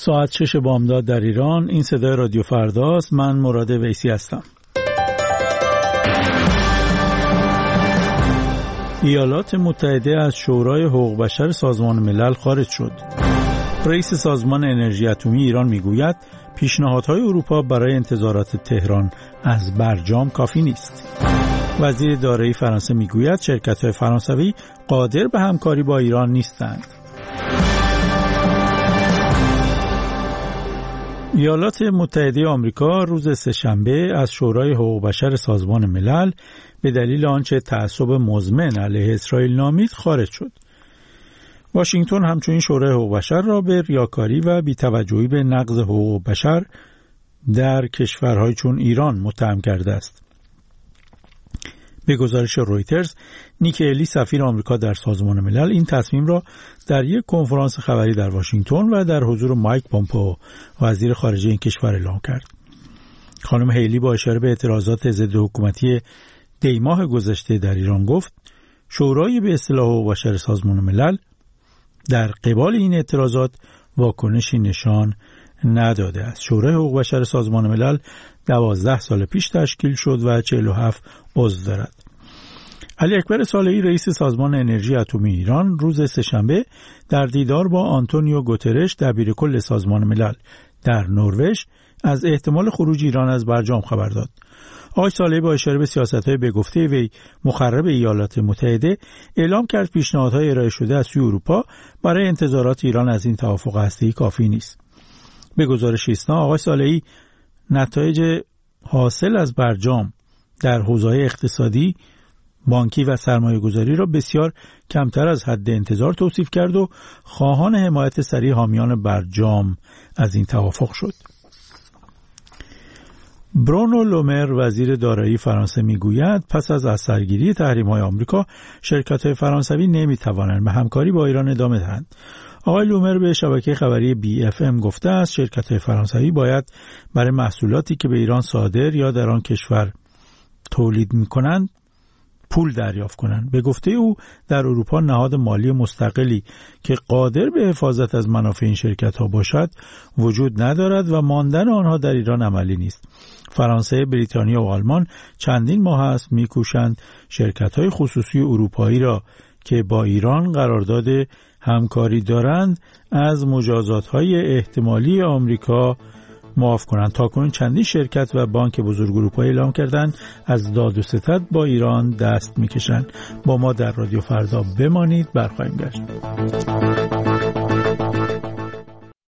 ساعت 6 بامداد در ایران. این صدای رادیو فرداست. من مراد ویسی هستم. ایالات متحده از شورای حقوق بشر سازمان ملل خارج شد. رئیس سازمان انرژی اتمی ایران میگوید پیشنهادهای اروپا برای انتظارات تهران از برجام کافی نیست. وزیر دارایی فرانسه میگوید شرکت‌های فرانسوی قادر به همکاری با ایران نیستند. ایالات متحده آمریکا روز سه‌شنبه از شورای حقوق بشر سازمان ملل به دلیل آنچه تعصب مزمن علیه اسرائیل نامید خارج شد. واشنگتن همچنین شورای حقوق بشر را به ریاکاری و بی‌توجهی به نقض حقوق بشر در کشورهای چون ایران متهم کرده است. به گزارش رویترز، نیکی هلی سفیر آمریکا در سازمان ملل این تصمیم را در یک کنفرانس خبری در واشنگتن و در حضور مایک پومپئو وزیر خارجه این کشور اعلام کرد. خانم هیلی با اشاره به اعتراضات ضد حکومتی دی‌ماه گذشته در ایران گفت شورای به اصطلاح حقوق بشر سازمان ملل در قبال این اعتراضات واکنشی نشان نداده است. شورای حقوق بشر سازمان ملل 12 سال پیش تشکیل شد و 47 عضو دارد. علی اکبر صالحی رئیس سازمان انرژی اتمی ایران روز سه‌شنبه در دیدار با آنتونیو گوترش دبیرکل سازمان ملل در نروژ از احتمال خروج ایران از برجام خبر داد. آقای صالحی با اشاره به سیاست‌های به گفته وی مخرب ایالات متحده اعلام کرد پیشنهادهای ارائه شده از سوی اروپا برای انتظارات ایران از این توافق هسته‌ای کافی نیست. به گزارش ایسنا آقای صالحی نتایج حاصل از برجام در حوزه‌های اقتصادی، بانکی و سرمایه‌گذاری را بسیار کمتر از حد انتظار توصیف کرد و خواهان حمایت سریع حامیان برجام از این توافق شد. برونو لومر وزیر دارایی فرانسه میگوید پس از اثرگیری تحریم‌های آمریکا شرکت‌های فرانسوی نمی‌توانند به همکاری با ایران ادامه دهند. آقای لومر به شبکه خبری BFM گفته است شرکت‌های فرانسوی باید برای محصولاتی که به ایران صادر یا در آن کشور تولید می‌کنند پول دریافت کنند. به گفته او در اروپا نهاد مالی مستقلی که قادر به حفاظت از منافع این شرکت‌ها باشد وجود ندارد و ماندن آنها در ایران عملی نیست. فرانسه، بریتانیا و آلمان چندین ماه است می‌کوشند شرکت‌های خصوصی اروپایی را که با ایران قرارداد همکاری دارند از مجازات‌های احتمالی آمریکا معاف کنند. تاکنون چندین شرکت و بانک بزرگ اروپایی اعلام کردند از داد و ستد با ایران دست می‌کشند. با ما در رادیو فردا بمانید، برخواهیم گشت.